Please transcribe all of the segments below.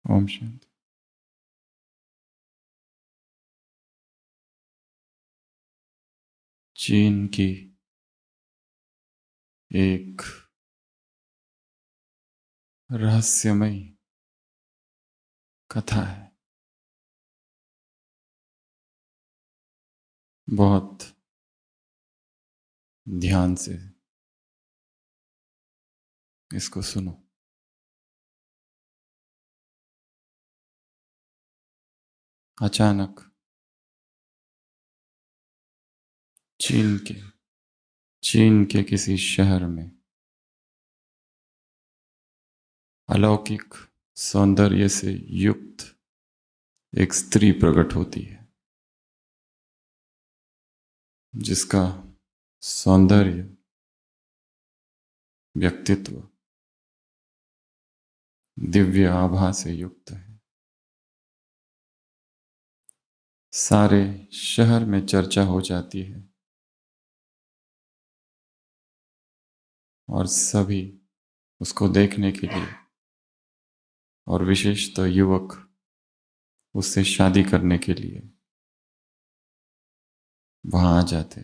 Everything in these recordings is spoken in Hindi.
ओम शांति। चीन की एक रहस्यमयी कथा है। बहुत ध्यान से इसको सुनो। अचानक चीन के किसी शहर में अलौकिक सौंदर्य से युक्त एक स्त्री प्रकट होती है, जिसका सौंदर्य, व्यक्तित्व दिव्य आभा से युक्त है। सारे शहर में चर्चा हो जाती है और सभी उसको देखने के लिए, और विशेषतः युवक उससे शादी करने के लिए वहां आ जाते।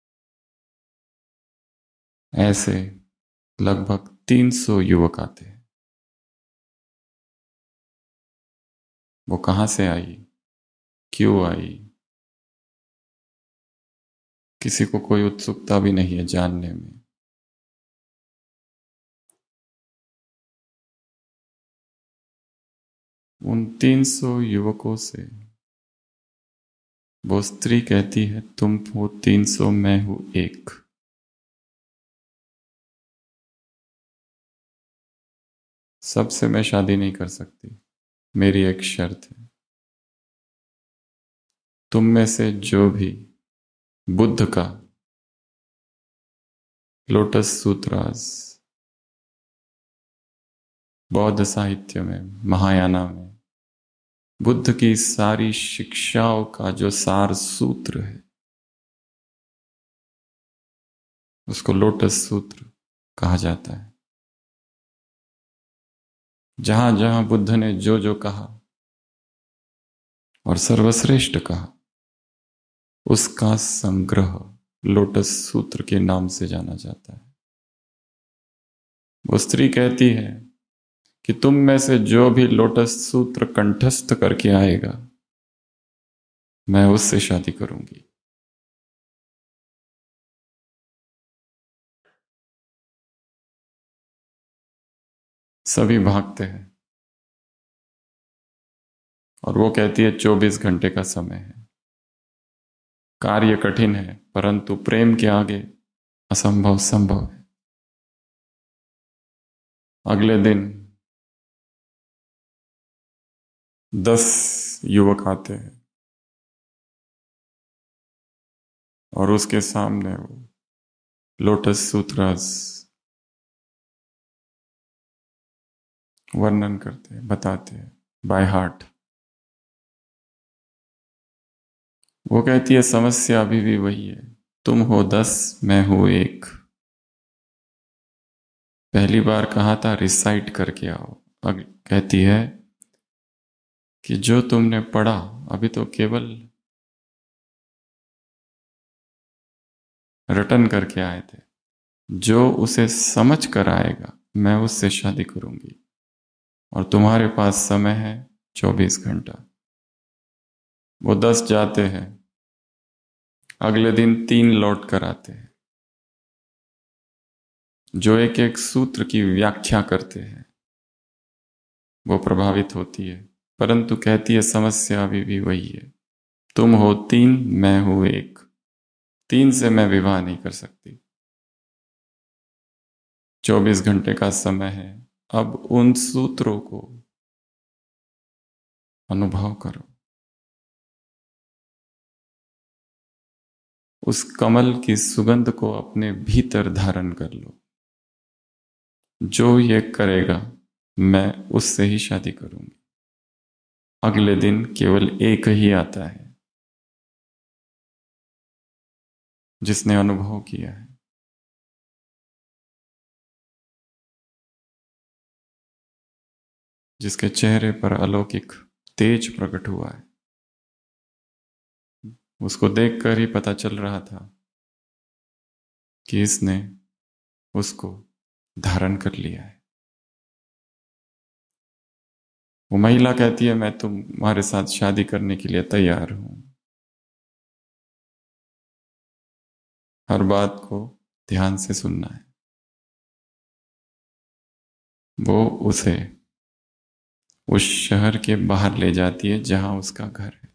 ऐसे लगभग 300 युवक आते हैं। वो कहां से आई, क्यों आई, किसी को कोई उत्सुकता भी नहीं है जानने में। उन 300 युवकों से वो स्त्री कहती है, तुम हो 300, मैं हूं एक। सबसे मैं शादी नहीं कर सकती, मेरी एक शर्त है। तुम में से जो भी बुद्ध का लोटस सूत्रास, बौद्ध साहित्य में, महायाना में बुद्ध की सारी शिक्षाओं का जो सार सूत्र है, उसको लोटस सूत्र कहा जाता है। जहां जहां बुद्ध ने जो जो कहा और सर्वश्रेष्ठ कहा, उसका संग्रह लोटस सूत्र के नाम से जाना जाता है। वो स्त्री कहती है कि तुम में से जो भी लोटस सूत्र कंठस्थ करके आएगा, मैं उससे शादी करूंगी। सभी भागते हैं और वो कहती है 24 घंटे का समय है। कार्य कठिन है, परंतु प्रेम के आगे असंभव संभव है। अगले दिन 10 युवक आते हैं और उसके सामने वो लोटस सूत्रास वर्णन करते हैं, बताते हैं बाय हार्ट। वो कहती है, समस्या अभी भी वही है, तुम हो 10, मैं हूं एक। पहली बार कहा था रिसाइट करके आओ, अब कहती है कि जो तुमने पढ़ा अभी तो केवल रटन करके आए थे। जो उसे समझ कर आएगा, मैं उससे शादी करूंगी। और तुम्हारे पास समय है 24 घंटा। वो 10 जाते हैं, अगले दिन 3 लौट कर आते हैं, जो एक एक सूत्र की व्याख्या करते हैं। वो प्रभावित होती है, परंतु कहती है समस्या अभी भी वही है, तुम हो 3, मैं हूं एक। 3 से मैं विवाह नहीं कर सकती। 24 घंटे का समय है, अब उन सूत्रों को अनुभव करो। उस कमल की सुगंध को अपने भीतर धारण कर लो। जो ये करेगा, मैं उससे ही शादी करूंगी। अगले दिन केवल एक ही आता है जिसने अनुभव किया है। जिसके चेहरे पर अलौकिक तेज प्रकट हुआ है। उसको देखकर ही पता चल रहा था कि इसने उसको धारण कर लिया है। वो महिला कहती है, मैं तुम्हारे साथ शादी करने के लिए तैयार हूं। हर बात को ध्यान से सुनना है। वो उसे उस शहर के बाहर ले जाती है जहां उसका घर है।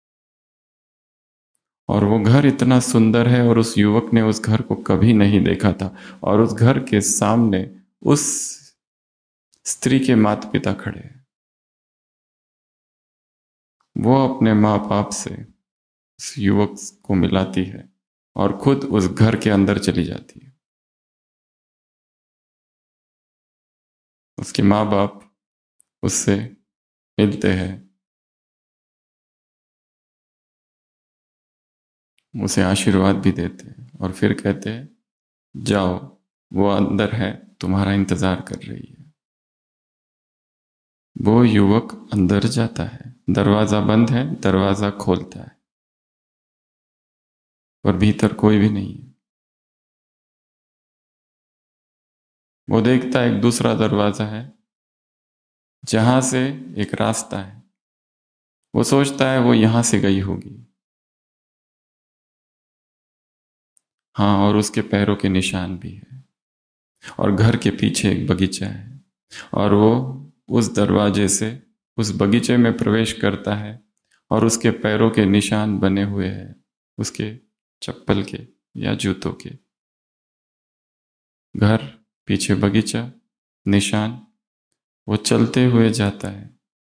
और वो घर इतना सुंदर है और उस युवक ने उस घर को कभी नहीं देखा था। और उस घर के सामने उस स्त्री के माता पिता खड़े हैं। वो अपने माँ बाप से उस युवक को मिलाती है और खुद उस घर के अंदर चली जाती है। उसके माँ बाप उससे मिलते हैं, उसे आशीर्वाद भी देते हैं और फिर कहते हैं, जाओ, वो अंदर है, तुम्हारा इंतजार कर रही है। वो युवक अंदर जाता है, दरवाजा बंद है, दरवाजा खोलता है और भीतर कोई भी नहीं है। वो देखता है एक दूसरा दरवाजा है जहां से एक रास्ता है। वो सोचता है वो यहां से गई होगी। हाँ, और उसके पैरों के निशान भी है। और घर के पीछे एक बगीचा है और वो उस दरवाजे से उस बगीचे में प्रवेश करता है और उसके पैरों के निशान बने हुए हैं, उसके चप्पल के या जूतों के। घर, पीछे बगीचा, निशान। वो चलते हुए जाता है,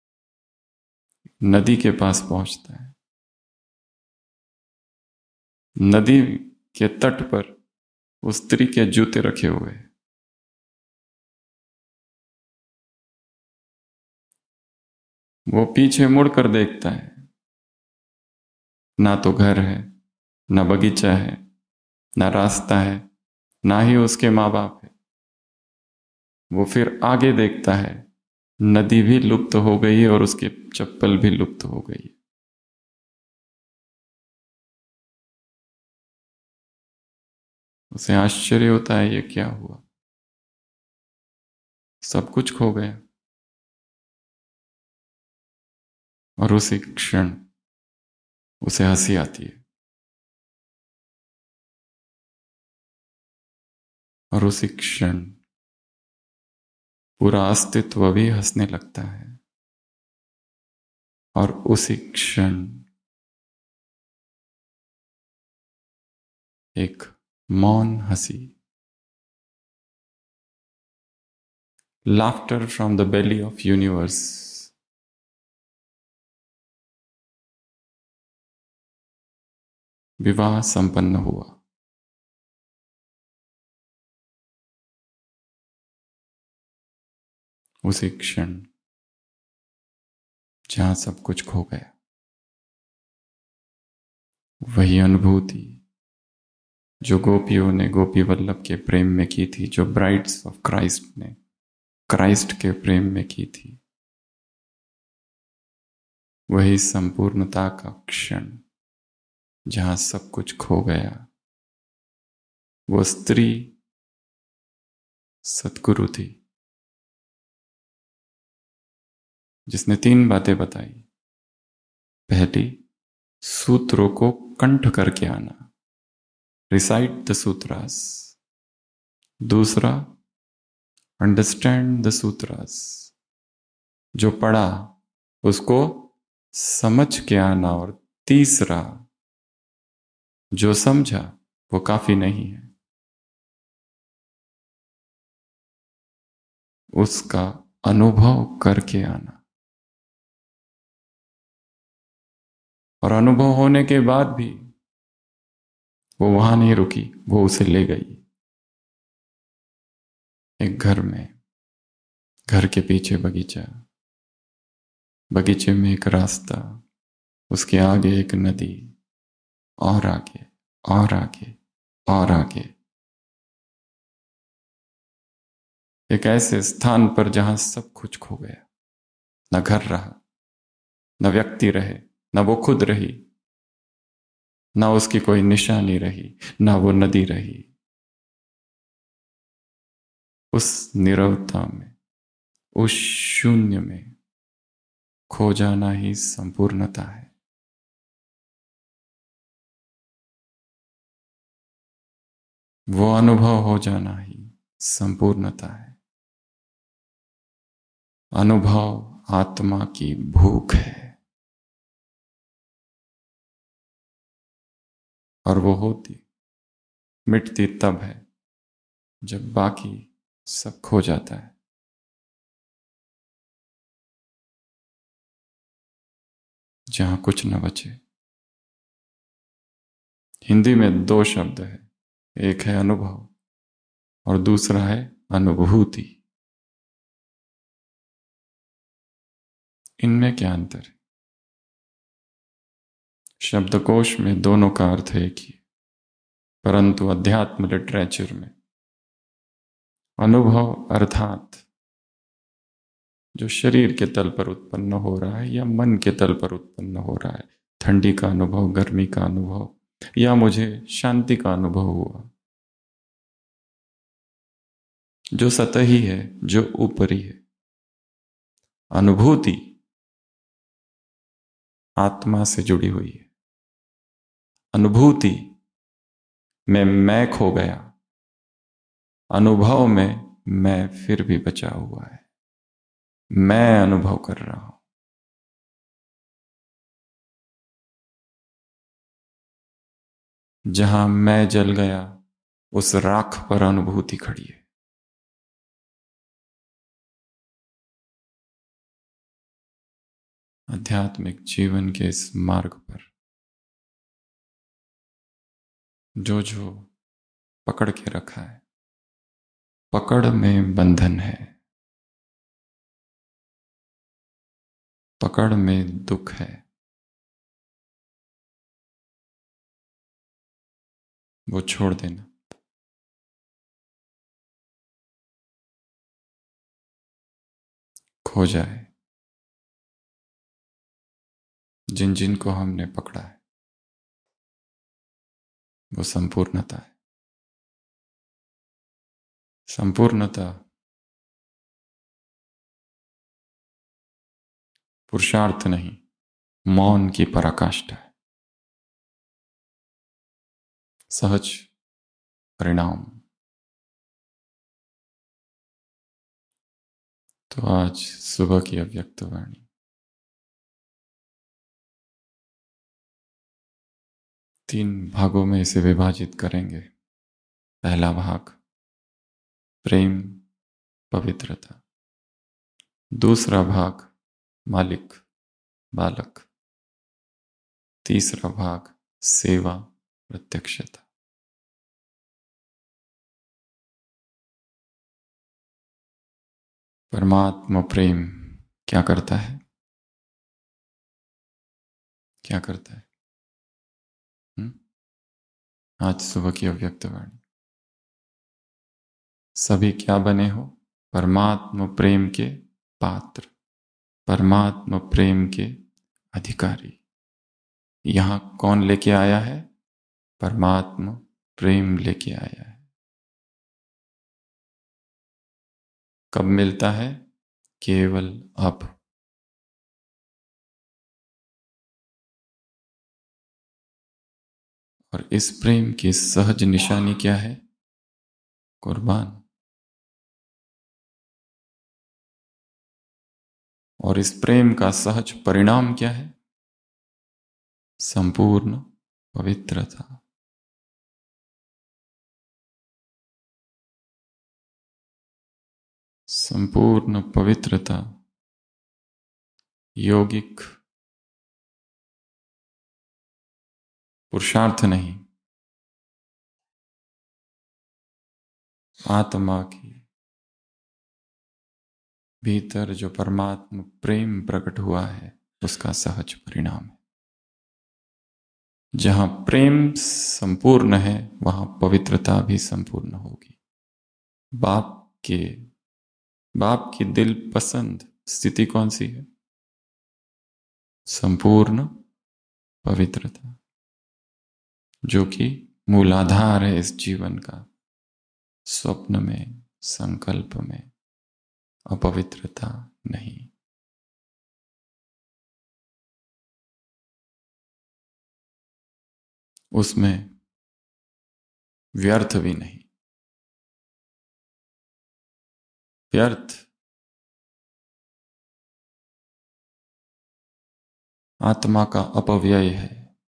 नदी के पास पहुंचता है। नदी के तट पर उस स्त्री के जूते रखे हुए हैं। वो पीछे मुड़कर देखता है, ना तो घर है, ना बगीचा है, ना रास्ता है, ना ही उसके माँ बाप है। वो फिर आगे देखता है, नदी भी लुप्त हो गई है और उसकी चप्पल भी लुप्त हो गई है। उसे आश्चर्य होता है, ये क्या हुआ, सब कुछ खो गया। और उसी क्षण उसे हंसी आती है और उसी क्षण पूरा अस्तित्व भी हंसने लगता है। और उसी क्षण एक मौन हंसी, laughter from the belly of universe, विवाह संपन्न हुआ। उसी क्षण जहां सब कुछ खो गया, वही अनुभूति जो गोपियों ने गोपी वल्लभ के प्रेम में की थी, जो ब्राइड्स ऑफ क्राइस्ट ने क्राइस्ट के प्रेम में की थी, वही संपूर्णता का क्षण जहां सब कुछ खो गया। वो स्त्री सतगुरु थी जिसने 3 बातें बताई। पहली, सूत्रों को कंठ करके आना, रिसाइट द सूत्रास। दूसरा, अंडरस्टैंड द सूत्रास, जो पढ़ा उसको समझ के आना। और तीसरा, जो समझा वो काफी नहीं है, उसका अनुभव करके आना। और अनुभव होने के बाद भी वो वहां नहीं रुकी, वो उसे ले गई एक घर में। घर के पीछे बगीचा, बगीचे में एक रास्ता, उसके आगे एक नदी, और आगे और आगे और आगे, एक ऐसे स्थान पर जहां सब कुछ खो गया। न घर रहा, न व्यक्ति रहे, न वो खुद रही, न उसकी कोई निशानी रही, न वो नदी रही। उस नीरवता में, उस शून्य में खो जाना ही संपूर्णता है। वो अनुभव हो जाना ही संपूर्णता है। अनुभव आत्मा की भूख है, और वो होती, मिटती तब है जब बाकी सब खो जाता है। जहां कुछ न बचे। हिंदी में दो शब्द है, एक है अनुभव और दूसरा है अनुभूति। इनमें क्या अंतर है? शब्दकोश में दोनों का अर्थ एक ही, परंतु अध्यात्म लिटरेचर में अनुभव अर्थात जो शरीर के तल पर उत्पन्न हो रहा है या मन के तल पर उत्पन्न हो रहा है, ठंडी का अनुभव, गर्मी का अनुभव, या मुझे शांति का अनुभव हुआ, जो सतही है, जो ऊपरी है। अनुभूति आत्मा से जुड़ी हुई है। अनुभूति में मैं खो गया, अनुभव में मैं फिर भी बचा हुआ है। मैं अनुभव कर रहा हूं। जहां मैं जल गया, उस राख पर अनुभूति खड़ी है। आध्यात्मिक जीवन के इस मार्ग पर जो जो पकड़ के रखा है, पकड़ में बंधन है, पकड़ में दुख है, वो छोड़ देना। खो जाए जिन जिन को हमने पकड़ा है, वो संपूर्णता है। संपूर्णता पुरुषार्थ नहीं, मौन की पराकाष्ठा है, सहज परिणाम। तो आज सुबह की अव्यक्त वाणी 3 भागों में इसे विभाजित करेंगे। पहला भाग प्रेम, पवित्रता। दूसरा भाग मालिक, बालक। तीसरा भाग सेवा, प्रत्यक्षता। परमात्मा प्रेम क्या करता है? क्या करता है? आज सुबह की अव्यक्त वाणी। सभी क्या बने हो? परमात्मा प्रेम के पात्र, परमात्मा प्रेम के अधिकारी। यहां कौन लेके आया है? परमात्मा प्रेम लेके आया है। कब मिलता है? केवल अब। और इस प्रेम की सहज निशानी क्या है? कुर्बान। और इस प्रेम का सहज परिणाम क्या है? संपूर्ण पवित्रता। संपूर्ण पवित्रता योगिक पुरुषार्थ नहीं, आत्मा की भीतर जो परमात्मा प्रेम प्रकट हुआ है, उसका सहज परिणाम है। जहां प्रेम संपूर्ण है, वहां पवित्रता भी संपूर्ण होगी। बाप के बाप की दिल पसंद स्थिति कौन सी है? संपूर्ण पवित्रता, जो कि मूलाधार है इस जीवन का। स्वप्न में, संकल्प में अपवित्रता नहीं। उसमें व्यर्थ भी नहीं। व्यर्थ आत्मा का अपव्यय है,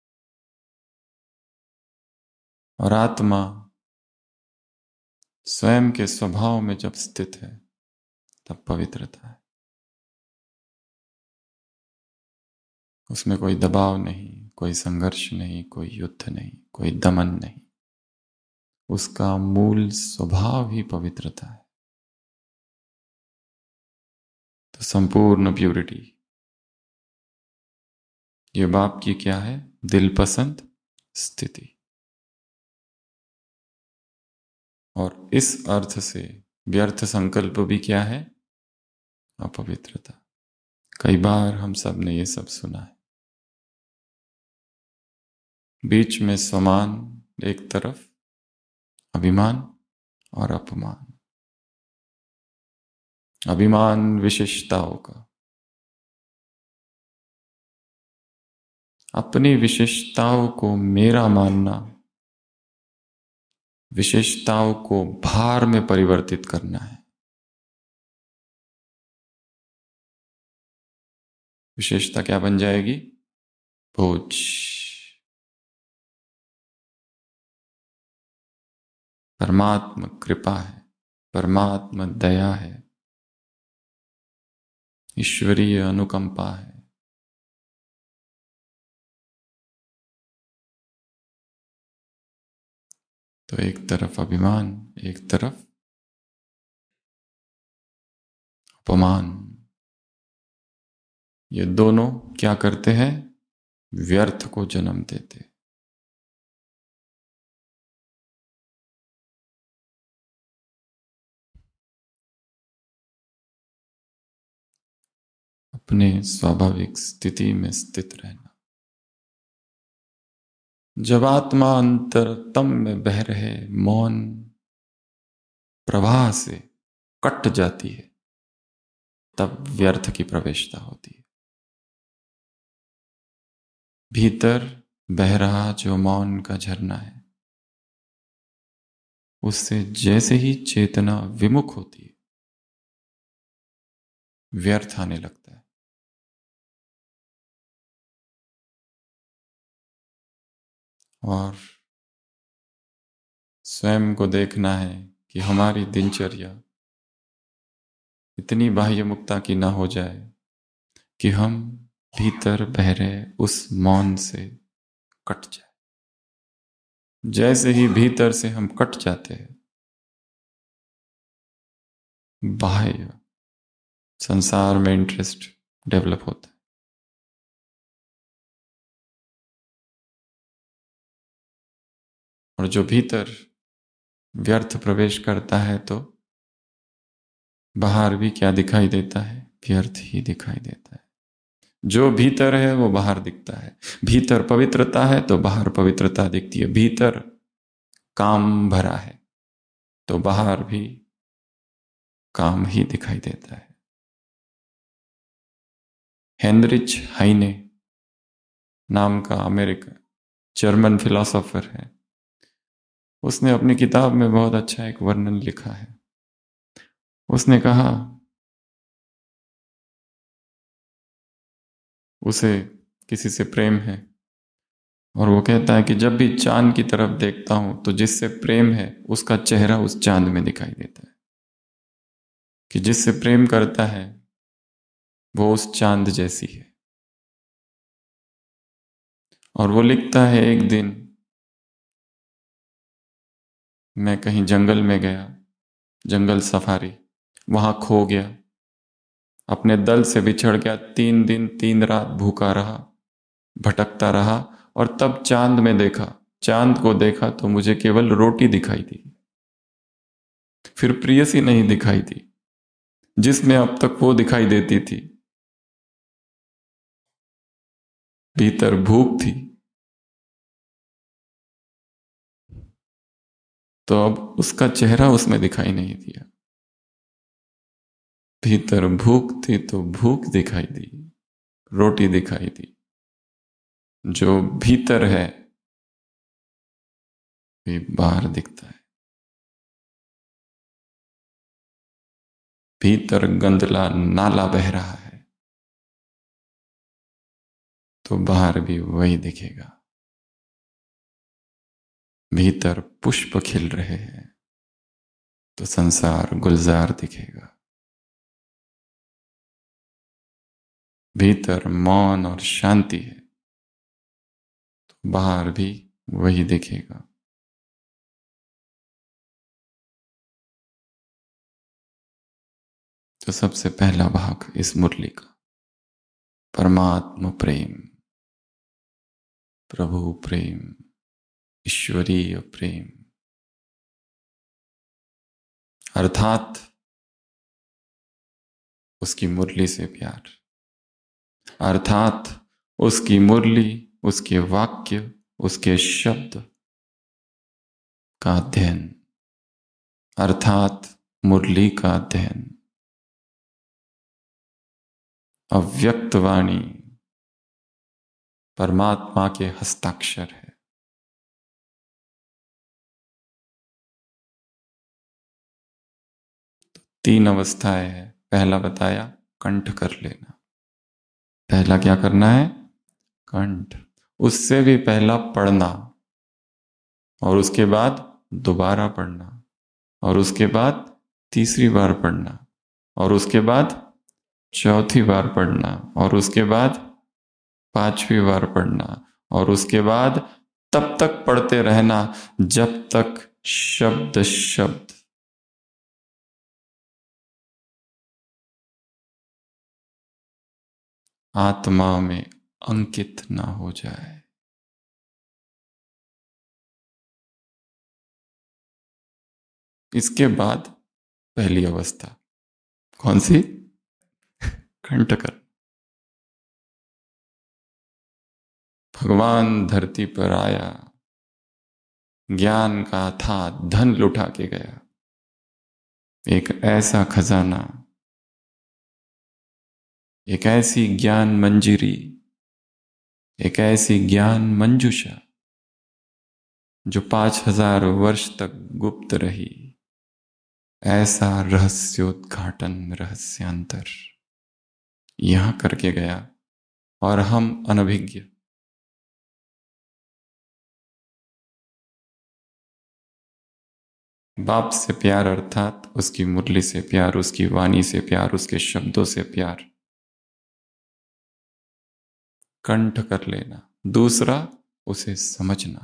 और आत्मा स्वयं के स्वभाव में जब स्थित है तब पवित्रता है। उसमें कोई दबाव नहीं, कोई संघर्ष नहीं, कोई युद्ध नहीं, कोई दमन नहीं। उसका मूल स्वभाव ही पवित्रता है। तो संपूर्ण प्यूरिटी, ये बाप की क्या है? दिल पसंद स्थिति। और इस अर्थ से व्यर्थ संकल्प भी क्या है? अपवित्रता। कई बार हम सब ने ये सब सुना है। बीच में समान, एक तरफ अभिमान और अपमान। अभिमान विशेषताओं का, अपनी विशेषताओं को मेरा मानना, विशेषताओं को भार में परिवर्तित करना है। विशेषता क्या बन जाएगी? बोझ। परमात्मा कृपा है, परमात्मा दया है, ईश्वरीय अनुकंपा है। तो एक तरफ अभिमान, एक तरफ अपमान, ये दोनों क्या करते हैं? व्यर्थ को जन्म देते। अपने स्वाभाविक स्थिति में स्थित रहना। जब आत्मा अंतरतम में बह रहे मौन प्रवाह से कट जाती है, तब व्यर्थ की प्रवेशता होती है। भीतर बह रहा जो मौन का झरना है, उससे जैसे ही चेतना विमुख होती है, व्यर्थ आने लगता है। और स्वयं को देखना है कि हमारी दिनचर्या इतनी बाह्य मुक्ता की ना हो जाए कि हम भीतर बह रहे उस मौन से कट जाए। जैसे ही भीतर से हम कट जाते हैं, बाह्य संसार में इंटरेस्ट डेवलप होता है। और जो भीतर व्यर्थ प्रवेश करता है, तो बाहर भी क्या दिखाई देता है? व्यर्थ ही दिखाई देता है। जो भीतर है वो बाहर दिखता है। भीतर पवित्रता है तो बाहर पवित्रता दिखती है। भीतर काम भरा है तो बाहर भी काम ही दिखाई देता है। हेनरिच हाइने नाम का अमेरिका जर्मन फिलोसोफर है। उसने अपनी किताब में बहुत अच्छा एक वर्णन लिखा है। उसने कहा, उसे किसी से प्रेम है और वो कहता है कि जब भी चांद की तरफ देखता हूं तो जिससे प्रेम है उसका चेहरा उस चांद में दिखाई देता है, कि जिससे प्रेम करता है वो उस चांद जैसी है। और वो लिखता है, एक दिन मैं कहीं जंगल में गया, जंगल सफारी, वहां खो गया, अपने दल से बिछड़ गया, 3 दिन 3 रात भूखा रहा, भटकता रहा, और तब चांद में देखा, चांद को देखा तो मुझे केवल रोटी दिखाई दी, फिर प्रेयसी नहीं दिखाई दी जिसमें अब तक वो दिखाई देती थी। भीतर भूख थी, तो अब उसका चेहरा उसमें दिखाई नहीं दिया। भीतर भूख थी तो भूख दिखाई दी, रोटी दिखाई दी। जो भीतर है वे बाहर दिखता है। भीतर गंदला नाला बह रहा है तो बाहर भी वही दिखेगा। भीतर पुष्प खिल रहे हैं तो संसार गुलजार दिखेगा। भीतर मौन और शांति है तो बाहर भी वही दिखेगा। तो सबसे पहला भाग इस मुरली का परमात्म प्रेम, प्रभु प्रेम, ईश्वरीय प्रेम, अर्थात उसकी मुरली से प्यार, अर्थात उसकी मुरली, उसके वाक्य, उसके शब्द का अध्ययन, अर्थात मुरली का अध्ययन। अव्यक्त वाणी परमात्मा के हस्ताक्षर है। तीन अवस्थाएं हैं। पहला बताया कंठ कर लेना। पहला क्या करना है? कंठ। उससे भी पहला पढ़ना, और उसके बाद दोबारा पढ़ना, और उसके बाद तीसरी बार पढ़ना, और उसके बाद चौथी बार पढ़ना, और उसके बाद पांचवी बार पढ़ना, और उसके बाद तब तक पढ़ते रहना जब तक शब्द शब्द आत्मा में अंकित ना हो जाए। इसके बाद पहली अवस्था कौन सी? कंठ कर। भगवान धरती पर आया, ज्ञान का था धन लुटा के गया। एक ऐसा खजाना, एक ऐसी ज्ञान मंजिरी, एक ऐसी ज्ञान मंजुषा जो 5000 वर्ष तक गुप्त रही। ऐसा रहस्योद्घाटन, रहस्यांतर यहां करके गया, और हम अनभिज्ञ। बाप से प्यार अर्थात उसकी मुरली से प्यार, उसकी वाणी से प्यार, उसके शब्दों से प्यार, कंठ कर लेना। दूसरा, उसे समझना,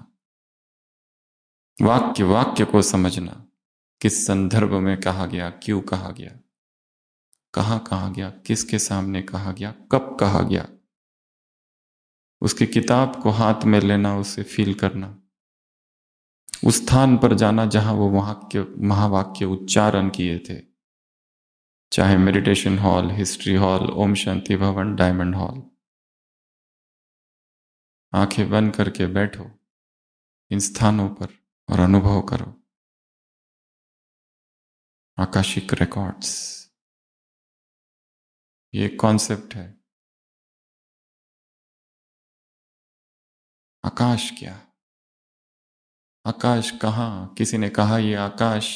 वाक्य वाक्य को समझना। किस संदर्भ में कहा गया, क्यों कहा गया, कहाँ कहा गया, किसके सामने कहा गया, कब कहा गया। उसकी किताब को हाथ में लेना, उसे फील करना, उस स्थान पर जाना जहां वो वाक्य, महावाक्य उच्चारण किए थे, चाहे meditation hall, history hall, Om Shanti Bhavan, diamond hall. आंखें बंद करके बैठो इन स्थानों पर और अनुभव करो आकाशिक रिकॉर्ड्स। ये कॉन्सेप्ट है। आकाश क्या? आकाश कहाँ? किसी ने कहा ये आकाश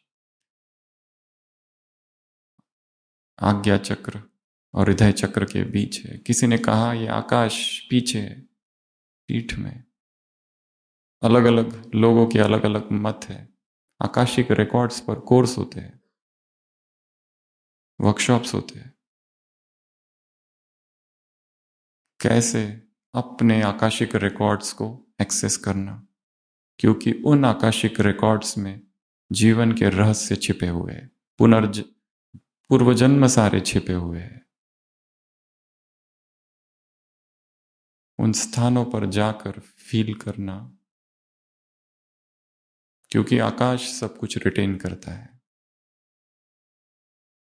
आज्ञा चक्र और हृदय चक्र के बीच है। किसी ने कहा ये आकाश पीछे है, पीठ में। अलग अलग लोगों के अलग अलग मत है। आकाशिक रिकॉर्ड्स पर कोर्स होते हैं, वर्कशॉप्स होते हैं। कैसे अपने आकाशिक रिकॉर्ड्स को एक्सेस करना, क्योंकि उन आकाशिक रिकॉर्ड्स में जीवन के रहस्य छिपे हुए हैं, पूर्वजन्म सारे छिपे हुए हैं। उन स्थानों पर जाकर फील करना, क्योंकि आकाश सब कुछ रिटेन करता है।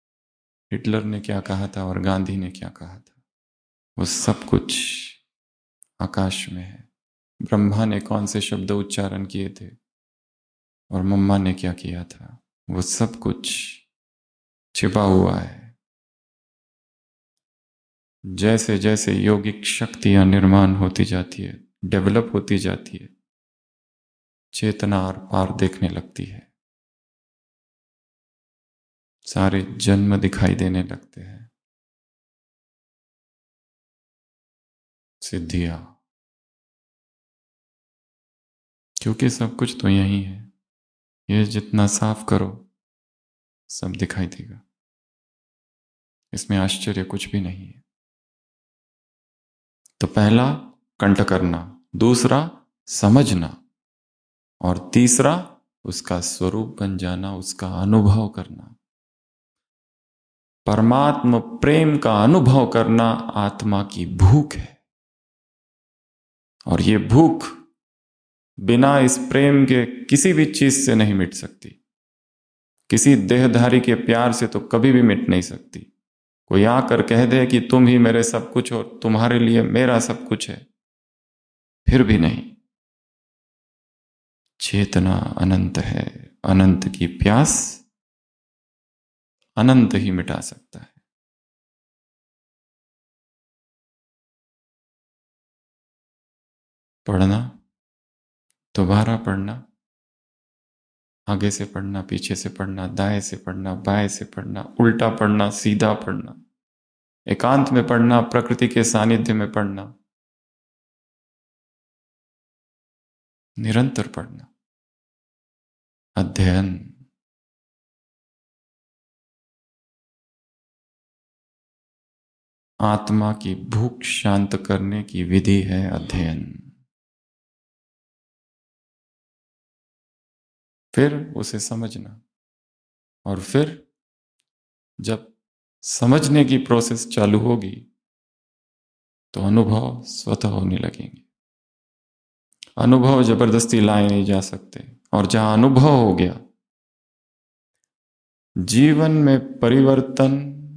हिटलर ने क्या कहा था और गांधी ने क्या कहा था, वो सब कुछ आकाश में है। ब्रह्मा ने कौन से शब्द उच्चारण किए थे और मम्मा ने क्या किया था, वो सब कुछ छिपा हुआ है। जैसे जैसे योगिक शक्तियां निर्माण होती जाती है, डेवलप होती जाती है, चेतना आर पार देखने लगती है, सारे जन्म दिखाई देने लगते हैं, सिद्धियां, क्योंकि सब कुछ तो यही है। ये जितना साफ करो सब दिखाई देगा, इसमें आश्चर्य कुछ भी नहीं है। तो पहला कंठ करना, दूसरा समझना, और तीसरा उसका स्वरूप बन जाना, उसका अनुभव करना। परमात्म प्रेम का अनुभव करना आत्मा की भूख है, और ये भूख बिना इस प्रेम के किसी भी चीज से नहीं मिट सकती। किसी देहधारी के प्यार से तो कभी भी मिट नहीं सकती। कोई आकर कह दे कि तुम ही मेरे सब कुछ हो, तुम्हारे लिए मेरा सब कुछ है, फिर भी नहीं। चेतना अनंत है, अनंत की प्यास अनंत ही मिटा सकता है। पढ़ना, दोबारा पढ़ना, आगे से पढ़ना, पीछे से पढ़ना, दाएं से पढ़ना, बाएं से पढ़ना, उल्टा पढ़ना, सीधा पढ़ना, एकांत में पढ़ना, प्रकृति के सानिध्य में पढ़ना, निरंतर पढ़ना, अध्ययन। आत्मा की भूख शांत करने की विधि है अध्ययन। फिर उसे समझना, और फिर जब समझने की प्रोसेस चालू होगी तो अनुभव स्वतः होने लगेंगे। अनुभव जबरदस्ती लाए नहीं जा सकते, और जहां अनुभव हो गया, जीवन में परिवर्तन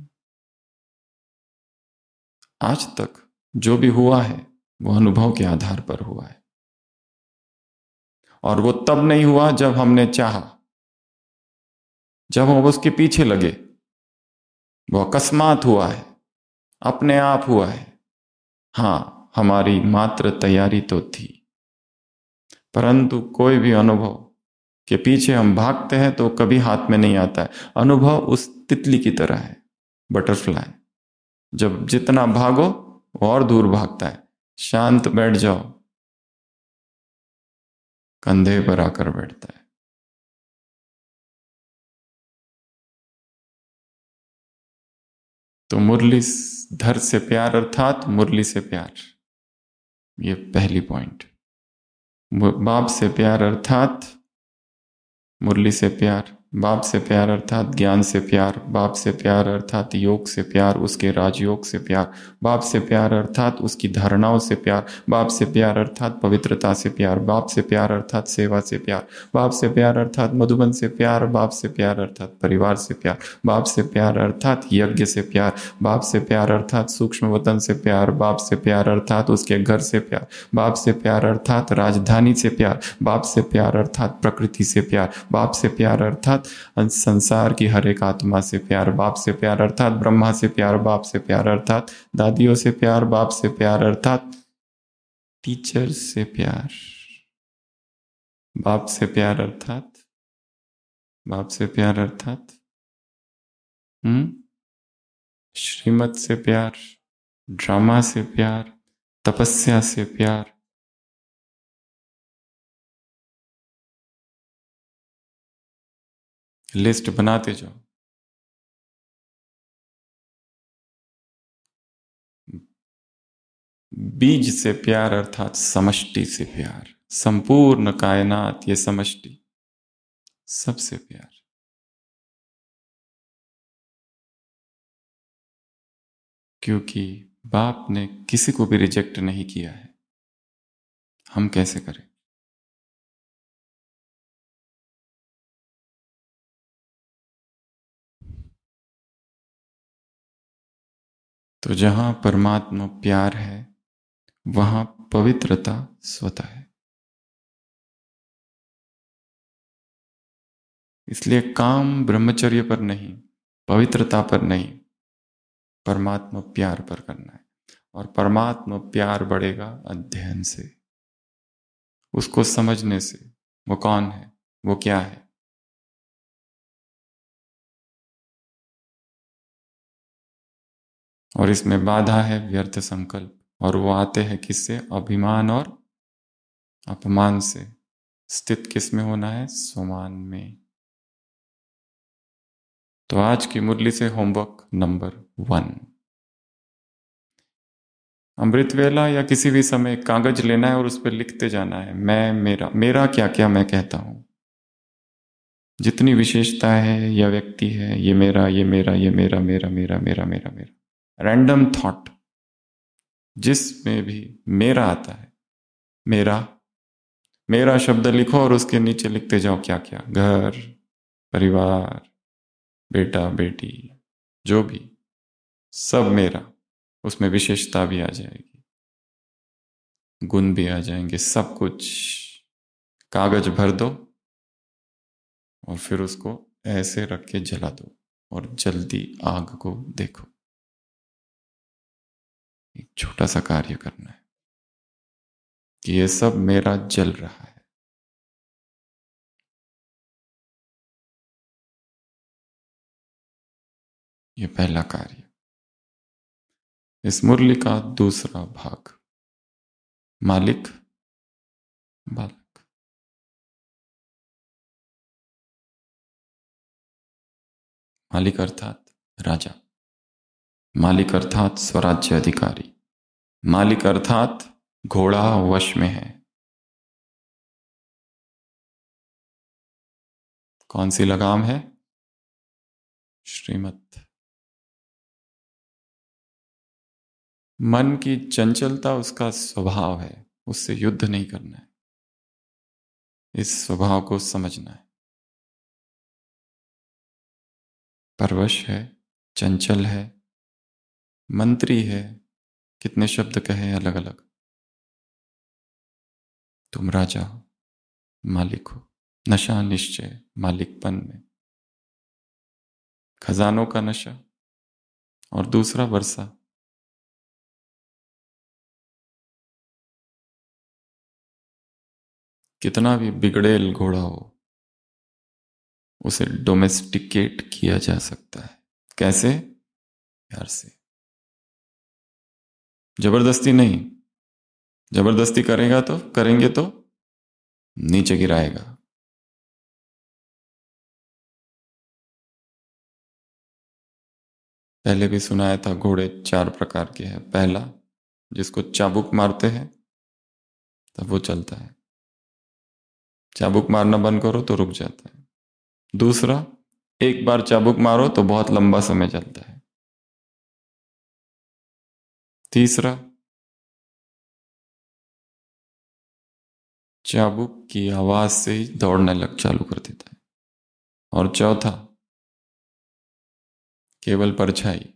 आज तक जो भी हुआ है वो अनुभव के आधार पर हुआ है। और वो तब नहीं हुआ जब हमने चाहा, जब हम उसके पीछे लगे। वो अकस्मात हुआ है, अपने आप हुआ है। हां, हमारी मात्र तैयारी तो थी, परंतु कोई भी अनुभव के पीछे हम भागते हैं तो कभी हाथ में नहीं आता है। अनुभव उस तितली की तरह है, बटरफ्लाई। जब जितना भागो वो और दूर भागता है। शांत बैठ जाओ, कंधे पर आकर बैठता है। तो मुरली धर से प्यार, अर्थात मुरली से प्यार, ये पहली पॉइंट। बाप से प्यार अर्थात मुरली से प्यार, बाप से प्यार अर्थात ज्ञान से प्यार, बाप से प्यार अर्थात योग से प्यार, उसके राजयोग से प्यार, बाप से प्यार अर्थात उसकी धारणाओं से प्यार, बाप से प्यार अर्थात पवित्रता से प्यार, बाप से प्यार अर्थात सेवा से प्यार, बाप से प्यार अर्थात मधुबन से प्यार, बाप से प्यार अर्थात परिवार से प्यार, बाप से प्यार अर्थात यज्ञ से प्यार, बाप से प्यार अर्थात सूक्ष्म वतन से प्यार, बाप से प्यार अर्थात उसके घर से प्यार, बाप से प्यार अर्थात राजधानी से प्यार, बाप से प्यार अर्थात प्रकृति से प्यार, बाप से प्यार अर्थात संसार की हर एक आत्मा से प्यार, बाप से प्यार अर्थात ब्रह्मा से प्यार, बाप से प्यार अर्थात दादियों से प्यार, बाप से प्यार अर्थात टीचर से प्यार, बाप से प्यार अर्थात, बाप से प्यार अर्थात श्रीमत से प्यार, ड्रामा से प्यार, तपस्या से प्यार। लिस्ट बनाते जाओ। बीज से प्यार अर्थात समष्टि से प्यार, संपूर्ण कायनात ये समष्टि, सबसे प्यार। क्योंकि बाप ने किसी को भी रिजेक्ट नहीं किया है, हम कैसे करें। तो जहां परमात्मा प्यार है वहां पवित्रता स्वतः है। इसलिए काम ब्रह्मचर्य पर नहीं, पवित्रता पर नहीं, परमात्मा प्यार पर करना है। और परमात्मा प्यार बढ़ेगा अध्ययन से, उसको समझने से। वो कौन है, वो क्या है। और इसमें बाधा है व्यर्थ संकल्प, और वो आते हैं किससे, अभिमान और अपमान से। स्थित किस में होना है, स्वमान में। तो आज की मुरली से होमवर्क नंबर 1, अमृत वेला या किसी भी समय कागज लेना है और उस पर लिखते जाना है, मैं, मेरा, मेरा क्या क्या मैं कहता हूं। जितनी विशेषता है या व्यक्ति है, ये मेरा, ये मेरा, ये मेरा, मेरा, मेरा, मेरा, मेरा, मेरा, रैंडम थॉट जिसमें भी मेरा आता है, मेरा, मेरा शब्द लिखो और उसके नीचे लिखते जाओ क्या क्या, घर, परिवार, बेटा, बेटी, जो भी, सब मेरा। उसमें विशेषता भी आ जाएगी, गुण भी आ जाएंगे, सब कुछ। कागज भर दो और फिर उसको ऐसे रख के जला दो और जल्दी आग को देखो। एक छोटा सा कार्य करना है कि ये सब मेरा जल रहा है। ये पहला कार्य। इस मुरली का दूसरा भाग, मालिक बालक। मालिक अर्थात राजा, मालिक अर्थात स्वराज्य अधिकारी, मालिक अर्थात घोड़ा वश में है। कौन सी लगाम है, श्रीमत। मन की चंचलता उसका स्वभाव है, उससे युद्ध नहीं करना है, इस स्वभाव को समझना है। परवश है, चंचल है, मंत्री है, कितने शब्द कहे अलग अलग। तुम राजा हो, मालिक हो। नशा निश्चय मालिकपन में, खजानों का नशा। और दूसरा वर्षा, कितना भी बिगड़ेल घोड़ा हो उसे डोमेस्टिकेट किया जा सकता है। कैसे, प्यार से, जबरदस्ती नहीं। जबरदस्ती करेंगे तो नीचे गिराएगा। पहले भी सुनाया था, घोड़े 4 प्रकार के हैं। पहला, जिसको चाबुक मारते हैं तब वो चलता है, चाबुक मारना बंद करो तो रुक जाता है। दूसरा, एक बार चाबुक मारो तो बहुत लंबा समय चलता है। तीसरा, चाबुक की आवाज से ही दौड़ने लग चालू कर देता है। और चौथा, केवल परछाई।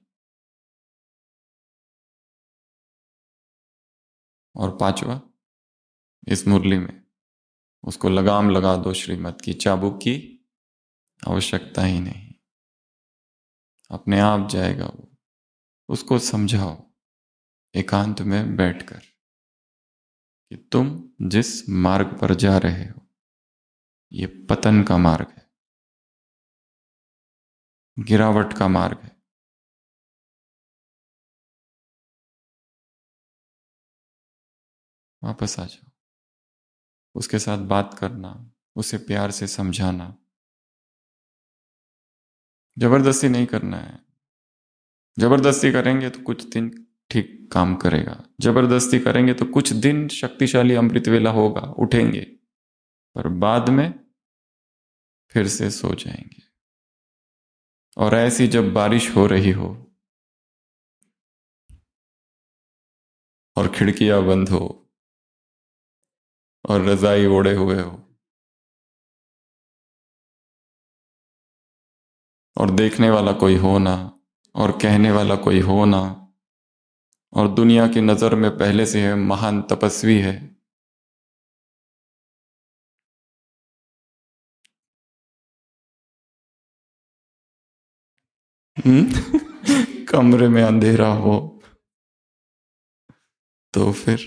और पांचवा, इस मुरली में उसको लगाम लगा दो श्रीमत की, चाबुक की आवश्यकता ही नहीं, अपने आप जाएगा वो। उसको समझाओ एकांत में बैठकर कि तुम जिस मार्ग पर जा रहे हो ये पतन का मार्ग है, गिरावट का मार्ग है। वापस आ जाओ, उसके साथ बात करना, उसे प्यार से समझाना। जबरदस्ती नहीं करना है। जबरदस्ती करेंगे तो कुछ दिन ठीक काम करेगा, जबरदस्ती करेंगे तो कुछ दिन शक्तिशाली अमृत वेला होगा, उठेंगे, पर बाद में फिर से सो जाएंगे। और ऐसी जब बारिश हो रही हो और खिड़कियां बंद हो और रजाई ओढ़े हुए हो और देखने वाला कोई हो ना और कहने वाला कोई हो ना और दुनिया की नजर में पहले से है महान तपस्वी है, कमरे में अंधेरा हो तो फिर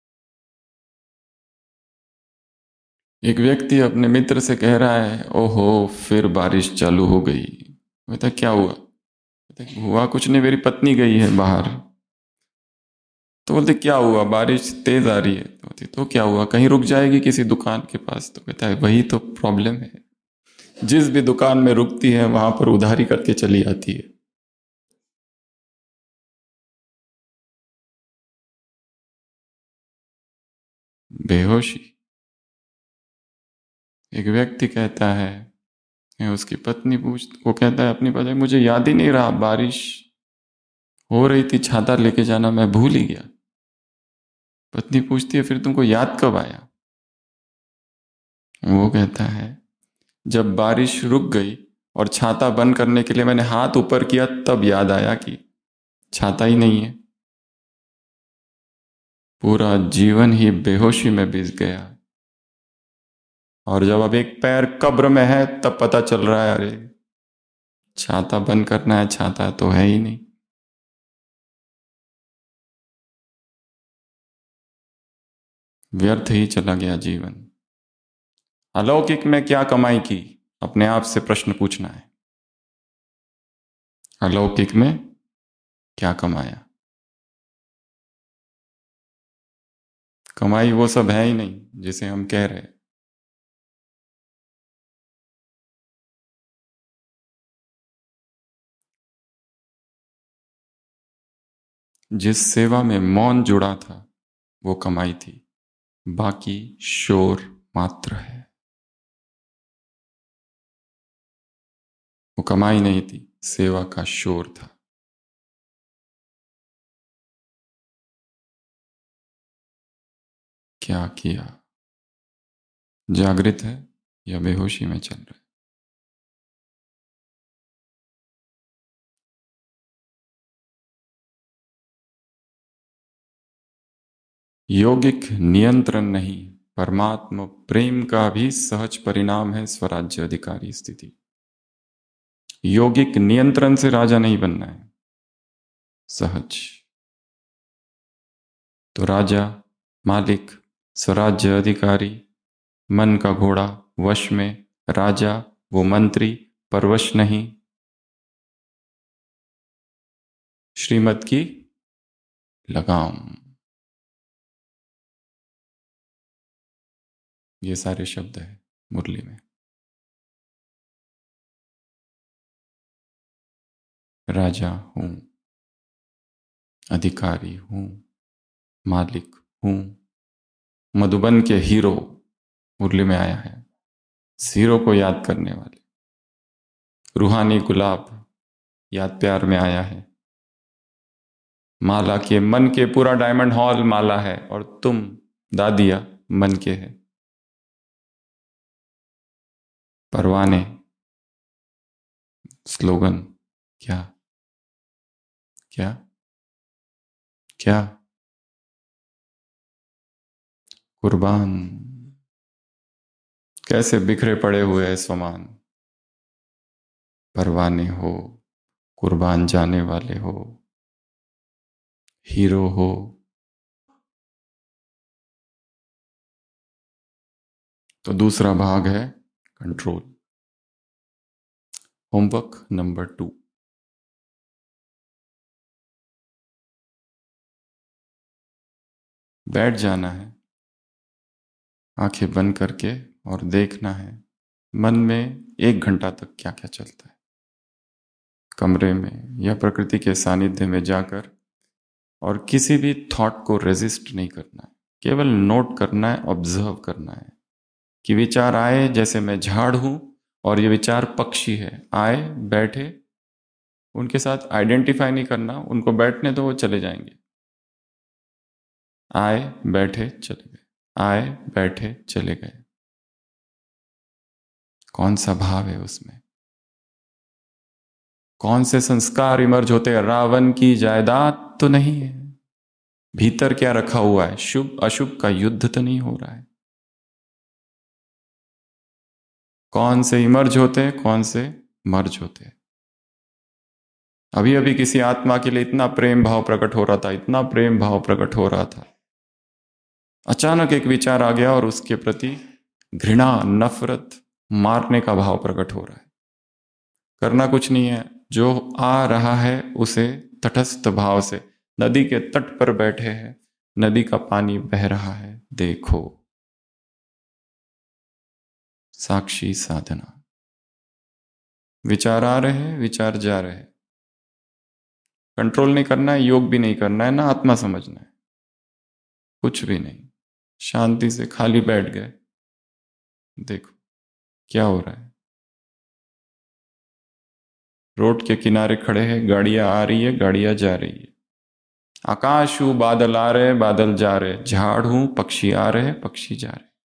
एक व्यक्ति अपने मित्र से कह रहा है, ओहो फिर बारिश चालू हो गई। कहता क्या हुआ? कहता हुआ कुछ नहीं, मेरी पत्नी गई है बाहर। तो बोलते क्या हुआ? बारिश तेज आ रही है। तो बोलती तो क्या हुआ, कहीं रुक जाएगी किसी दुकान के पास? तो कहता है वही तो प्रॉब्लम है, जिस भी दुकान में रुकती है वहां पर उधारी करके चली आती है। बेहोशी। एक व्यक्ति कहता है, उसकी पत्नी वो कहता है अपनी पत्नी, मुझे याद ही नहीं रहा, बारिश हो रही थी, छाता लेके जाना मैं भूल ही गया। पत्नी पूछती है फिर तुमको याद कब आया? वो कहता है जब बारिश रुक गई और छाता बंद करने के लिए मैंने हाथ ऊपर किया तब याद आया कि छाता ही नहीं है। पूरा जीवन ही बेहोशी में बीत गया, और जब अब एक पैर कब्र में है तब पता चल रहा है, अरे छाता बंद करना है, छाता तो है ही नहीं। व्यर्थ ही चला गया जीवन। अलौकिक में क्या कमाई की, अपने आप से प्रश्न पूछना है। अलौकिक में क्या कमाया? कमाई वो सब है ही नहीं जिसे हम कह रहे। जिस सेवा में मौन जुड़ा था वो कमाई थी, बाकी शोर मात्र है। वो कमाई नहीं थी, सेवा का शोर था। क्या किया? जागृत है या बेहोशी में चल रहे? योगिक नियंत्रण नहीं, परमात्मा प्रेम का भी सहज परिणाम है स्वराज्य अधिकारी स्थिति। योगिक नियंत्रण से राजा नहीं बनना है, सहज। तो राजा, मालिक, स्वराज्य अधिकारी, मन का घोड़ा वश में, राजा वो मंत्री परवश नहीं, श्रीमत की लगाम। ये सारे शब्द है मुरली में। राजा हूं, अधिकारी हूं, मालिक हूं, मधुबन के हीरो मुरली में आया है, हीरो को याद करने वाले। रूहानी गुलाब याद प्यार में आया है। माला के मन के पूरा डायमंड हॉल माला है, और तुम दादिया मन के है। परवाने स्लोगन क्या? क्या? क्या? कुर्बान। कैसे बिखरे पड़े हुए हैं समान। परवाने हो, कुर्बान जाने वाले हो, हीरो हो। तो दूसरा भाग है कंट्रोल। Homework number 2। बैठ जाना है आंखें बंद करके और देखना है मन में 1 घंटा तक क्या क्या चलता है, कमरे में या प्रकृति के सानिध्य में जाकर। और किसी भी थॉट को रेजिस्ट नहीं करना है, केवल नोट करना है, ऑब्जर्व करना है कि विचार आए, जैसे मैं झाड़ हूं और ये विचार पक्षी है, आए बैठे, उनके साथ आइडेंटिफाई नहीं करना, उनको बैठने दो, वो चले जाएंगे। आए बैठे चले गए, आए बैठे चले गए। कौन सा भाव है उसमें? कौन से संस्कार इमर्ज होते हैं? रावण की जायदाद तो नहीं है, भीतर क्या रखा हुआ है, शुभ अशुभ का युद्ध तो नहीं हो रहा है। कौन से इमर्ज होते हैं, कौन से मर्ज होते हैं। अभी अभी किसी आत्मा के लिए इतना प्रेम भाव प्रकट हो रहा था, इतना प्रेम भाव प्रकट हो रहा था, अचानक एक विचार आ गया और उसके प्रति घृणा, नफरत, मारने का भाव प्रकट हो रहा है। करना कुछ नहीं है, जो आ रहा है उसे तटस्थ भाव से, नदी के तट पर बैठे हैं, नदी का पानी बह रहा है, देखो। साक्षी साधना। विचार आ रहे हैं, विचार जा रहे हैं, कंट्रोल नहीं करना है, योग भी नहीं करना है, ना आत्मा समझना है, कुछ भी नहीं। शांति से खाली बैठ गए, देखो क्या हो रहा है। रोड के किनारे खड़े हैं, गाड़ियां आ रही है, गाड़ियां जा रही है। आकाश हूं, बादल आ रहे, बादल जा रहे, झाड़ हूं, पक्षी आ रहे, पक्षी जा रहे।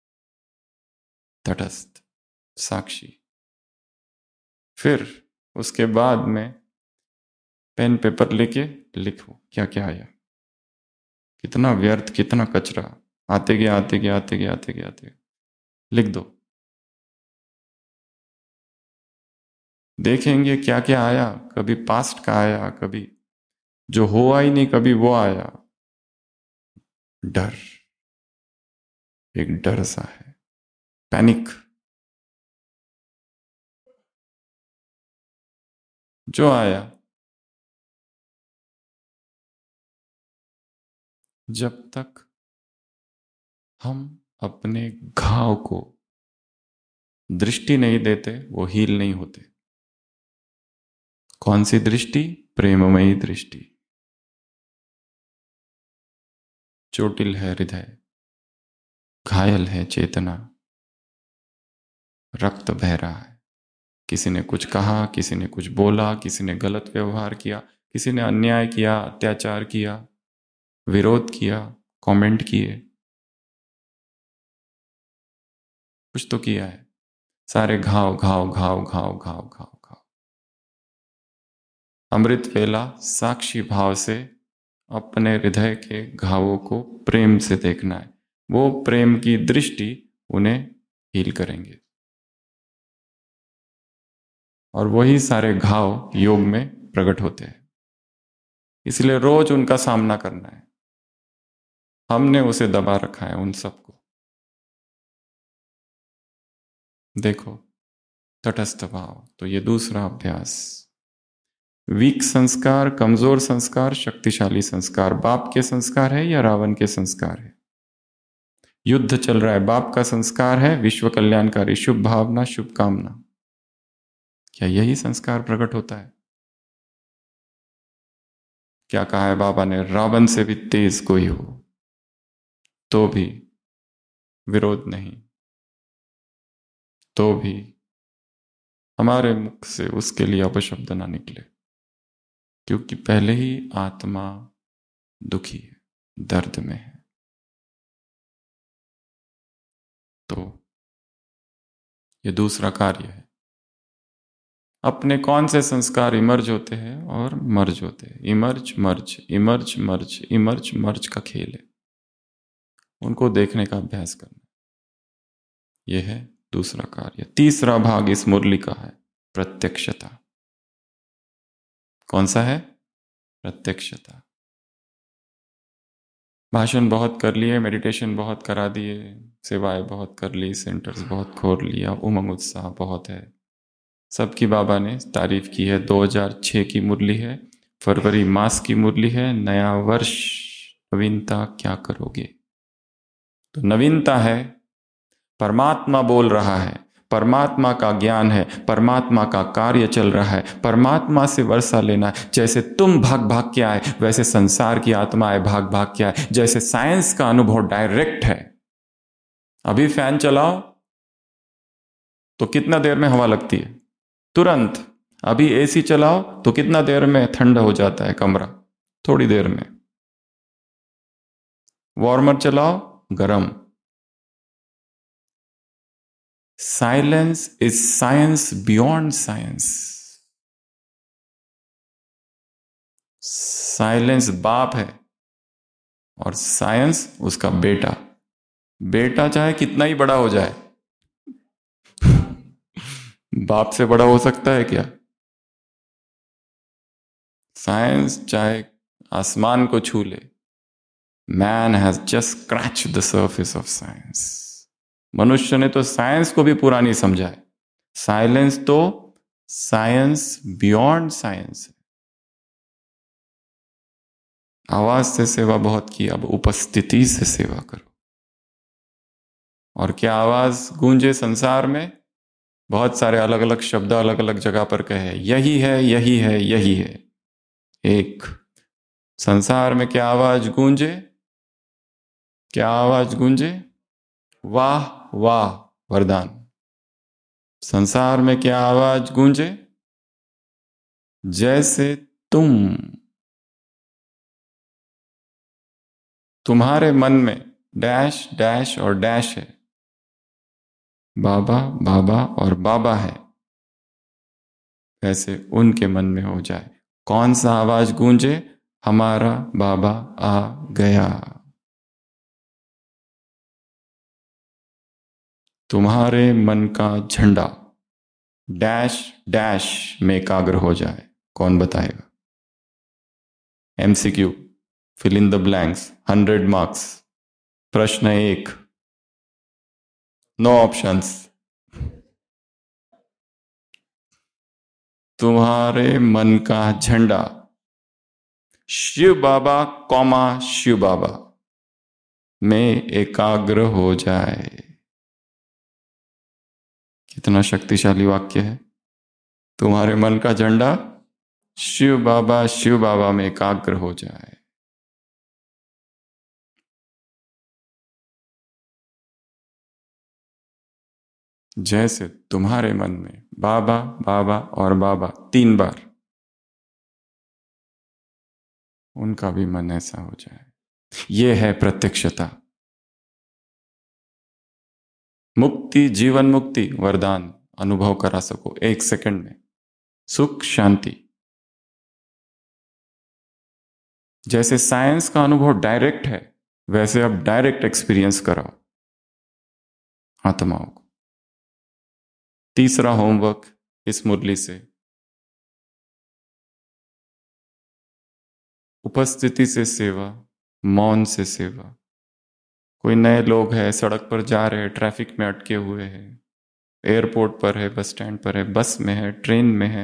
तटस्थ, साक्षी। फिर उसके बाद में पेन पेपर लेके लिखो क्या क्या आया, कितना व्यर्थ, कितना कचरा, आते गया आते गया आते गया आते गया आते गया, लिख दो। देखेंगे क्या क्या आया, कभी पास्ट का आया, कभी जो हुआ ही नहीं, कभी वो आया। डर, एक डर सा है, पैनिक। जो आया, जब तक हम अपने घाव को दृष्टि नहीं देते वो हील नहीं होते। कौन सी दृष्टि? प्रेममयी दृष्टि। चोटिल है हृदय, घायल है चेतना, रक्त बह रहा है, किसी ने कुछ कहा, किसी ने कुछ बोला, किसी ने गलत व्यवहार किया, किसी ने अन्याय किया, अत्याचार किया, विरोध किया, कमेंट किए, कुछ तो किया है। सारे घाव घाव घाव घाव घाव घाव घाव। अमृत वेला साक्षी भाव से अपने हृदय के घावों को प्रेम से देखना है, वो प्रेम की दृष्टि उन्हें हील करेंगे। और वही सारे घाव योग में प्रकट होते हैं, इसलिए रोज उनका सामना करना है। हमने उसे दबा रखा है उन सबको। देखो, तटस्थ भाव। तो ये दूसरा अभ्यास। वीक संस्कार, कमजोर संस्कार, शक्तिशाली संस्कार। बाप के संस्कार है या रावण के संस्कार है? युद्ध चल रहा है, बाप का संस्कार है विश्व कल्याणकारी, शुभ भावना, शुभ कामना। क्या यही संस्कार प्रकट होता है? क्या कहा है बाबा ने? रावण से भी तेज कोई हो तो भी विरोध नहीं, तो भी हमारे मुख से उसके लिए अपशब्द ना निकले, क्योंकि पहले ही आत्मा दुखी है, दर्द में है। तो ये दूसरा कार्य है। अपने कौन से संस्कार इमर्ज होते हैं और मर्ज होते हैं? Emerge merge, emerge merge, emerge merge का खेल है, उनको देखने का अभ्यास करना। यह है दूसरा कार्य। तीसरा भाग इस मुरली का है प्रत्यक्षता। कौन सा है? प्रत्यक्षता। भाषण बहुत कर लिए, मेडिटेशन बहुत करा दिए, सेवाएं बहुत कर ली, सेंटर्स बहुत खोल लिया, उमंग उत्साह बहुत है, सबकी बाबा ने तारीफ की है। 2006 की मुरली है, फरवरी मास की मुरली है। नया वर्ष, नवीनता क्या करोगे? तो नवीनता है, परमात्मा बोल रहा है, परमात्मा का ज्ञान है, परमात्मा का कार्य चल रहा है, परमात्मा से वर्षा लेना है। जैसे तुम भाग भाग के आए, वैसे संसार की आत्माएं भाग भाग के आए। जैसे साइंस का अनुभव डायरेक्ट है, अभी फैन चलाओ तो कितना देर में हवा लगती है? तुरंत। अभी एसी चलाओ तो कितना देर में ठंडा हो जाता है कमरा? थोड़ी देर में। वार्मर चलाओ, गरम। Silence is science beyond science. Silence बाप है, और साइंस उसका बेटा। बेटा चाहे कितना ही बड़ा हो जाए, बाप से बड़ा हो सकता है क्या? साइंस चाहे आसमान को छू ले, man has just scratch the surface of science. मनुष्य ने तो साइंस को भी पूरा नहीं समझा है। साइलेंस तो साइंस बियॉन्ड साइंस है। आवाज से सेवा बहुत की, अब उपस्थिति से सेवा करो। और क्या आवाज गूंजे संसार में? बहुत सारे अलग अलग शब्द अलग अलग जगह पर कहे, यही है, यही है, यही है। एक संसार में क्या आवाज गूंजे? क्या आवाज गूंजे? वाह वाह वरदान। संसार में क्या आवाज गूंजे? जैसे तुम, तुम्हारे मन में डैश डैश और डैश है, बाबा बाबा और बाबा है, वैसे उनके मन में हो जाए। कौन सा आवाज गूंजे? हमारा बाबा आ गया। तुम्हारे मन का झंडा डैश डैश में एकाग्र हो जाए। कौन बताएगा? MCQ, fill in the blanks, 100 marks. प्रश्न 1, नो ऑप्शंस। तुम्हारे मन का झंडा शिव बाबा कौमा शिव बाबा में एकाग्र हो जाए। कितना शक्तिशाली वाक्य है। तुम्हारे मन का झंडा शिव बाबा में एकाग्र हो जाए। जैसे तुम्हारे मन में बाबा बाबा और बाबा 3 बार, उनका भी मन ऐसा हो जाए। यह है प्रत्यक्षता। मुक्ति, जीवन मुक्ति, वरदान अनुभव करा सको 1 सेकंड में। सुख शांति। जैसे साइंस का अनुभव डायरेक्ट है, वैसे अब डायरेक्ट एक्सपीरियंस कराओ आत्माओं को। तीसरा होमवर्क इस मुरली से, उपस्थिति से सेवा, मौन से सेवा। कोई नए लोग हैं, सड़क पर जा रहे हैं, ट्रैफिक में अटके हुए हैं, एयरपोर्ट पर है, बस स्टैंड पर है, बस में है, ट्रेन में है,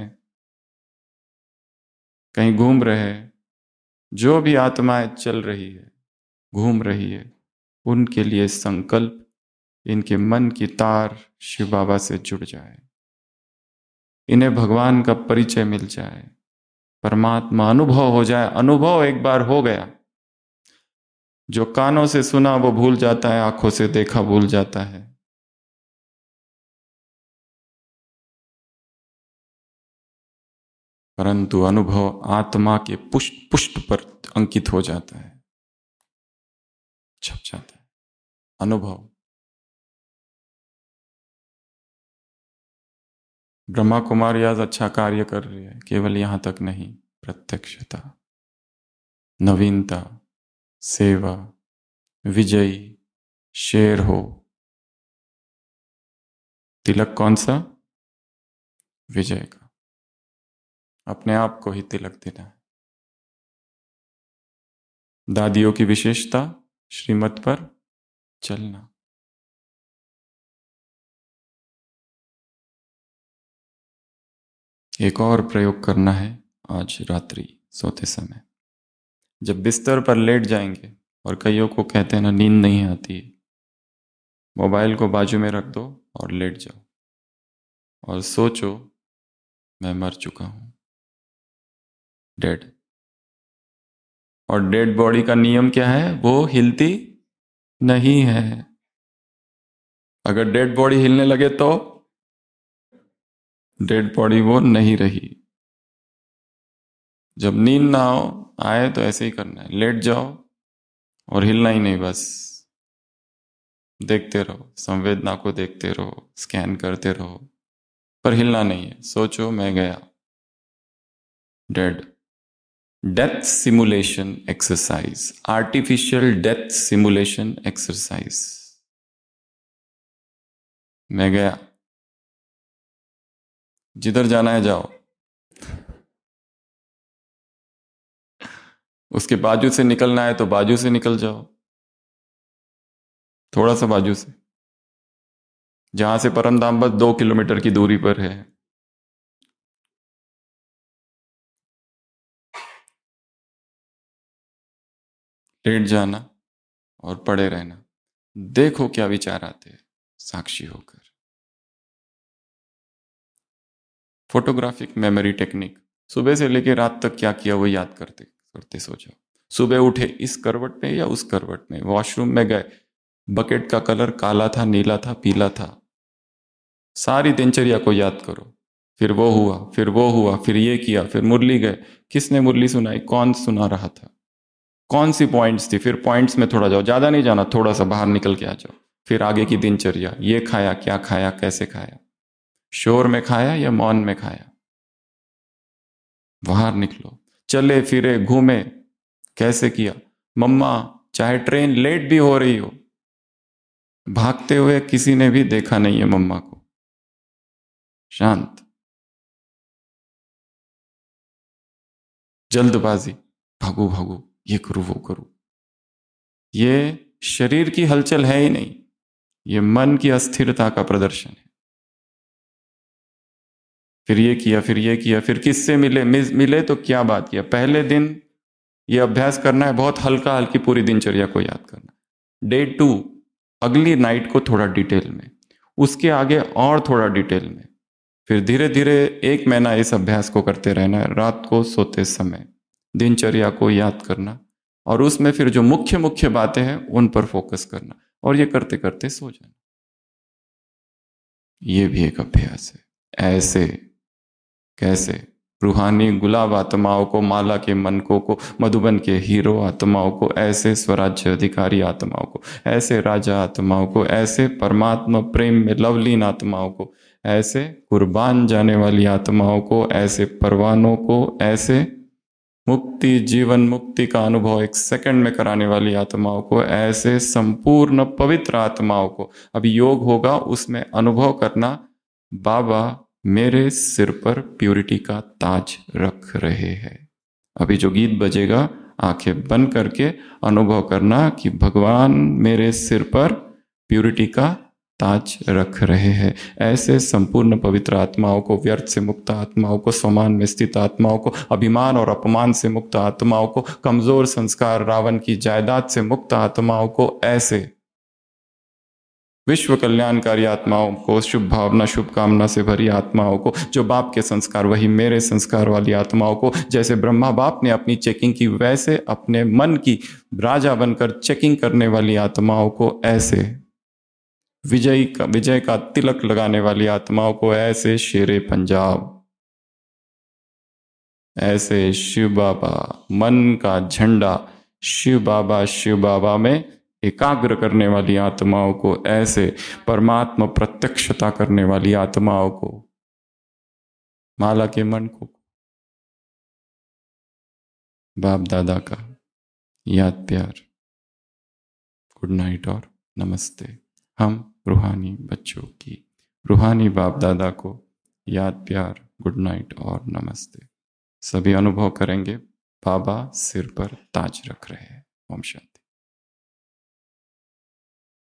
कहीं घूम रहे हैं, जो भी आत्माएं चल रही है, घूम रही है, उनके लिए संकल्प, इनके मन की तार शिव बाबा से जुड़ जाए, इन्हें भगवान का परिचय मिल जाए, परमात्मा अनुभव हो जाए। अनुभव एक बार हो गया, जो कानों से सुना वो भूल जाता है, आंखों से देखा भूल जाता है। परंतु अनुभव आत्मा के पुष्ट पुष्ट पर अंकित हो जाता है, छप जाता है अनुभव। ब्रह्मा कुमारी आज अच्छा कार्य कर रही है, केवल यहां तक नहीं, प्रत्यक्षता, नवीनता, सेवा, विजयी, शेर हो। तिलक कौन सा? विजय का। अपने आप को ही तिलक देना है। दादियों की विशेषता, श्रीमत पर चलना। एक और प्रयोग करना है आज रात्रि सोते समय। जब बिस्तर पर लेट जाएंगे, और कईयों को कहते हैं ना नींद नहीं आती, मोबाइल को बाजू में रख दो और लेट जाओ और सोचो मैं मर चुका हूं, डेड। और डेड बॉडी का नियम क्या है? वो हिलती नहीं है। अगर डेड बॉडी हिलने लगे तो डेड बॉडी वो नहीं रही। जब नींद ना हो आए तो ऐसे ही करना है, लेट जाओ और हिलना ही नहीं, बस देखते रहो, संवेदना को देखते रहो, स्कैन करते रहो, पर हिलना नहीं है। सोचो मैं गया, dead. Death simulation exercise, artificial death simulation exercise. मैं गया, जिधर जाना है जाओ। उसके बाजू से निकलना है तो बाजू से निकल जाओ, थोड़ा सा बाजू से, जहां से परमधाम बस 2 किलोमीटर की दूरी पर है। लेट जाना और पड़े रहना, देखो क्या विचार आते हैं साक्षी होकर। फोटोग्राफिक मेमोरी टेक्निक, सुबह से लेकर रात तक क्या किया वो याद करते करते सो जाओ। सुबह उठे इस करवट में या उस करवट में, वॉशरूम में गए बकेट का कलर काला था, नीला था, पीला था, सारी दिनचर्या को याद करो। फिर वो हुआ, फिर वो हुआ, फिर ये किया, फिर मुरली गए, किसने मुरली सुनाई, कौन सुना रहा था, कौन सी पॉइंट्स थी, फिर पॉइंट्स में थोड़ा जाओ, ज्यादा नहीं जाना, थोड़ा सा बाहर निकल के आ जाओ। फिर आगे की दिनचर्या, ये खाया, क्या खाया, कैसे खाया, शोर में खाया या मौन में खाया, बाहर निकलो, चले फिरे घूमे, कैसे किया। मम्मा चाहे ट्रेन लेट भी हो रही हो, भागते हुए किसी ने भी देखा नहीं है मम्मा को, शांत। जल्दबाजी, भागो भागो, ये करूं वो करूं, ये शरीर की हलचल है ही नहीं, ये मन की अस्थिरता का प्रदर्शन है। फिर ये किया, फिर ये किया, फिर किससे मिले, मिले तो क्या बात किया। पहले दिन ये अभ्यास करना है, बहुत हल्का हल्की पूरी दिनचर्या को याद करना। डे 2 अगली नाइट को थोड़ा डिटेल में, उसके आगे और थोड़ा डिटेल में, फिर धीरे धीरे 1 महीना इस अभ्यास को करते रहना है। रात को सोते समय दिनचर्या को याद करना और उसमें फिर जो मुख्य मुख्य बातें हैं उन पर फोकस करना, और ये करते करते सो जाना। ये भी एक अभ्यास है। ऐसे कैसे रूहानी गुलाब आत्माओं को, माला के मनकों को, मधुबन के हीरो आत्माओं को, ऐसे स्वराज्य अधिकारी आत्माओं को, ऐसे राजा आत्माओं को, ऐसे परमात्मा प्रेम में लवलीन आत्माओं को, ऐसे कुर्बान जाने वाली आत्माओं को, ऐसे परवानों को, ऐसे मुक्ति जीवन मुक्ति का अनुभव 1 सेकंड में कराने वाली आत्माओं को, ऐसे संपूर्ण पवित्र आत्माओं को। अभी योग होगा, उसमें अनुभव करना, बाबा मेरे सिर पर प्यूरिटी का ताज रख रहे हैं। अभी जो गीत बजेगा आंखें बंद करके अनुभव करना कि भगवान मेरे सिर पर प्यूरिटी का ताज रख रहे हैं। ऐसे संपूर्ण पवित्र आत्माओं को, व्यर्थ से मुक्त आत्माओं को, स्वमान में स्थित आत्माओं को, अभिमान और अपमान से मुक्त आत्माओं को, कमजोर संस्कार रावण की जायदाद से मुक्त आत्माओं को, ऐसे विश्व कल्याणकारी आत्माओं को, शुभ भावना शुभ कामना से भरी आत्माओं को, जो बाप के संस्कार वही मेरे संस्कार वाली आत्माओं को, जैसे ब्रह्मा बाप ने अपनी चेकिंग की वैसे अपने मन की राजा बनकर चेकिंग करने वाली आत्माओं को, ऐसे विजय का तिलक लगाने वाली आत्माओं को, ऐसे शेरे पंजाब, ऐसे शिव बाबा मन का झंडा शिव बाबा में एकाग्र करने वाली आत्माओं को, ऐसे परमात्मा प्रत्यक्षता करने वाली आत्माओं को, माला के मन को, बाप दादा का याद प्यार, गुड नाइट और नमस्ते। हम रूहानी बच्चों की रूहानी बाप दादा को याद प्यार, गुड नाइट और नमस्ते। सभी अनुभव करेंगे बाबा सिर पर ताज रख रहे हैं। ओम शांति।